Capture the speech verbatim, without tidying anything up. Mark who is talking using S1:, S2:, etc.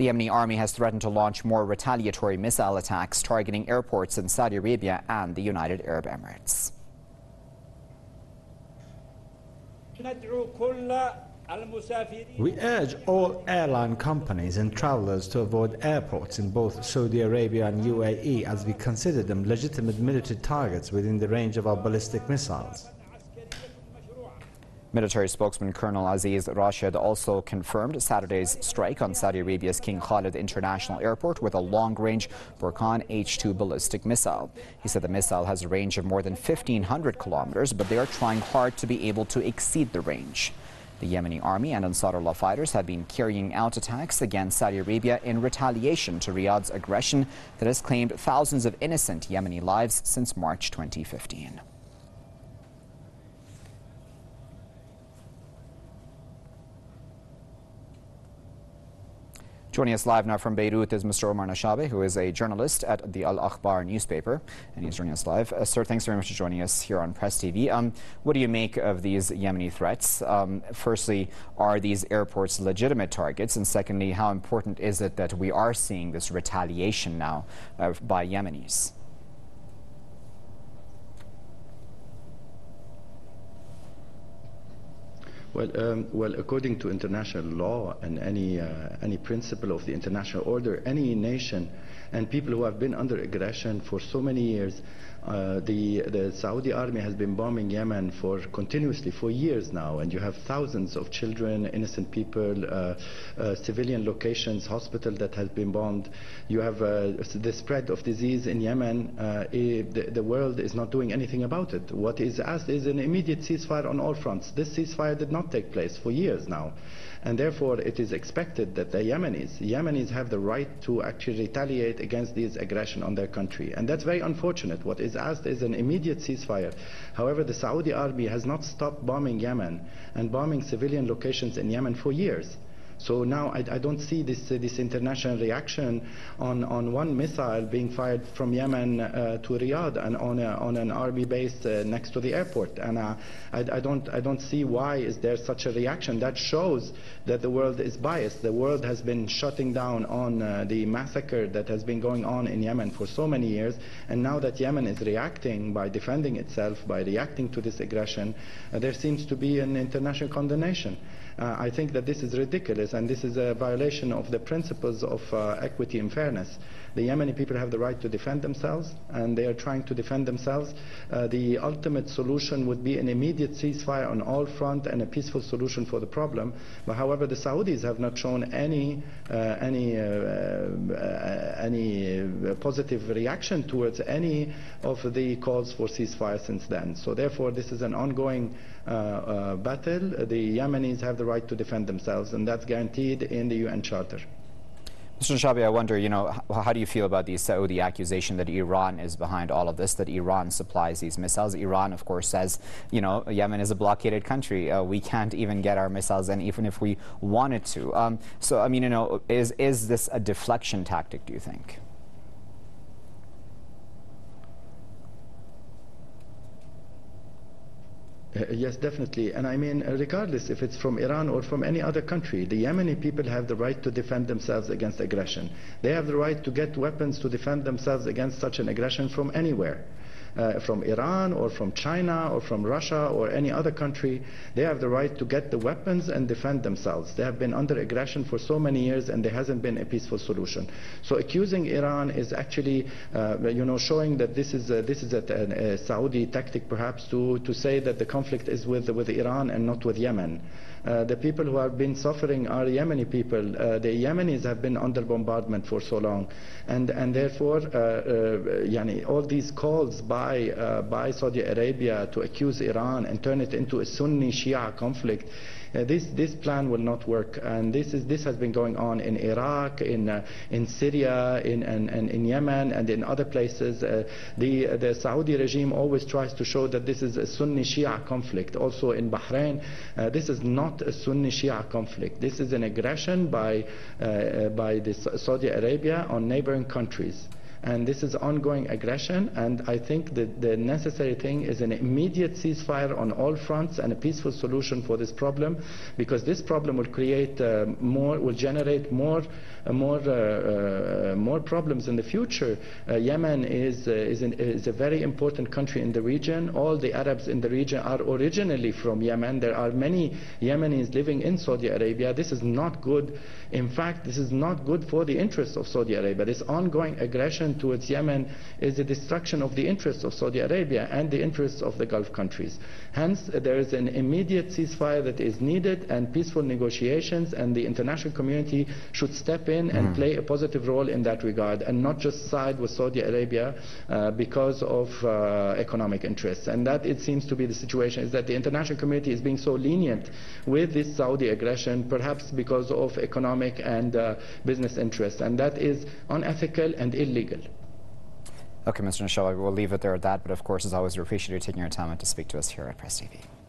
S1: The Yemeni army has threatened to launch more retaliatory missile attacks targeting airports in Saudi Arabia and the United Arab Emirates.
S2: We urge all airline companies and travelers to avoid airports in both Saudi Arabia and U A E, as we consider them legitimate military targets within the range of our ballistic missiles.
S1: Military spokesman Colonel Aziz Rashid also confirmed Saturday's strike on Saudi Arabia's King Khalid International Airport with a long-range Burkan H two ballistic missile. He said the missile has a range of more than fifteen hundred kilometers, but they are trying hard to be able to exceed the range. The Yemeni army and Ansarullah fighters have been carrying out attacks against Saudi Arabia in retaliation to Riyadh's aggression that has claimed thousands of innocent Yemeni lives since March twenty fifteen. Joining us live now from Beirut is Mister Omar Nashabe, who is a journalist at the Al Akhbar newspaper, and he's joining us live. Uh, sir, thanks very much for joining us here on Press T V. Um, what do you make of these Yemeni threats? Um, firstly, are these airports legitimate targets? And secondly, how important is it that we are seeing this retaliation now uh, by Yemenis?
S3: Well, um, well, according to international law and any uh, any principle of the international order, any nation and people who have been under aggression for so many years, uh, the the Saudi army has been bombing Yemen for continuously for years now, and you have thousands of children, innocent people, uh, uh, civilian locations, hospital that has been bombed. You have uh, the spread of disease in Yemen. Uh, the, the world is not doing anything about it. What is asked is an immediate ceasefire on all fronts. This ceasefire did not take place for years now, and therefore it is expected that the Yemenis Yemenis have the right to actually retaliate against this aggression on their country, and that's very unfortunate. What is asked is an immediate ceasefire. However, the Saudi army has not stopped bombing Yemen and bombing civilian locations in Yemen for years. So now I, I don't see this uh, this international reaction on, on one missile being fired from Yemen uh, to Riyadh and on a, on an army base uh, next to the airport, and uh, I, I don't I don't see why is there such a reaction. That shows that the world is biased. The world has been shutting down on uh, the massacre that has been going on in Yemen for so many years, and now that Yemen is reacting by defending itself, by reacting to this aggression, uh, there seems to be an international condemnation. Uh, I think that this is ridiculous, and this is a violation of the principles of uh, equity and fairness. The Yemeni people have the right to defend themselves, and they are trying to defend themselves. Uh, the ultimate solution would be an immediate ceasefire on all fronts and a peaceful solution for the problem. But however, the Saudis have not shown any uh, any uh, uh, any uh, positive reaction towards any of the calls for ceasefire since then. So therefore, this is an ongoing uh, uh, battle. The Yemenis have the right to defend themselves, and that's guaranteed in the U N Charter.
S1: Mister Nashabe, I wonder, you know, how, how do you feel about the Saudi accusation that Iran is behind all of this, that Iran supplies these missiles? Iran, of course, says, you know, Yemen is a blockaded country. Uh, we can't even get our missiles in, even if we wanted to. Um, so, I mean, you know, is, is this a deflection tactic, do you think?
S3: Uh, yes, definitely. And I mean, uh, regardless if it's from Iran or from any other country, the Yemeni people have the right to defend themselves against aggression. They have the right to get weapons to defend themselves against such an aggression from anywhere. Uh, from Iran or from China or from Russia or any other country. They have the right to get the weapons and defend themselves. They have been under aggression for so many years, and there hasn't been a peaceful solution. So accusing Iran is actually, uh, you know, showing that this is a, this is a, a, a Saudi tactic, perhaps, to to say that the conflict is with with Iran and not with Yemen. Uh, the people who have been suffering are Yemeni people. Uh, the Yemenis have been under bombardment for so long, and and therefore, uh, uh, yani, all these calls by uh, by Saudi Arabia to accuse Iran and turn it into a Sunni-Shia conflict. Uh, this this plan will not work, and this is this has been going on in Iraq, in uh, in Syria, in and in, in, in Yemen, and in other places. Uh, the the Saudi regime always tries to show that this is a Sunni-Shia conflict. Also in Bahrain, uh, this is not a Sunni-Shia conflict. This is an aggression by uh, by the Saudi Arabia on neighboring countries. and this is ongoing aggression, and I think that the necessary thing is an immediate ceasefire on all fronts and a peaceful solution for this problem, because this problem will create uh, more, will generate more, uh, more, uh, uh, more problems in the future. Uh, Yemen is, uh, is, an, is a very important country in the region. All the Arabs in the region are originally from Yemen. There are many Yemenis living in Saudi Arabia. This is not good. In fact, this is not good for the interests of Saudi Arabia. This ongoing aggression towards Yemen is the destruction of the interests of Saudi Arabia and the interests of the Gulf countries. Hence, there is an immediate ceasefire that is needed and peaceful negotiations, and the international community should step in and mm. play a positive role in that regard, and not just side with Saudi Arabia uh, because of uh, economic interests. And that, it seems to be the situation, is that the international community is being so lenient with this Saudi aggression, perhaps because of economic and uh, business interests, and that is unethical and illegal.
S1: Okay, Mister Nashawi, we'll leave it there at that, but of course, as always, we appreciate you taking your time to speak to us here at Press T V.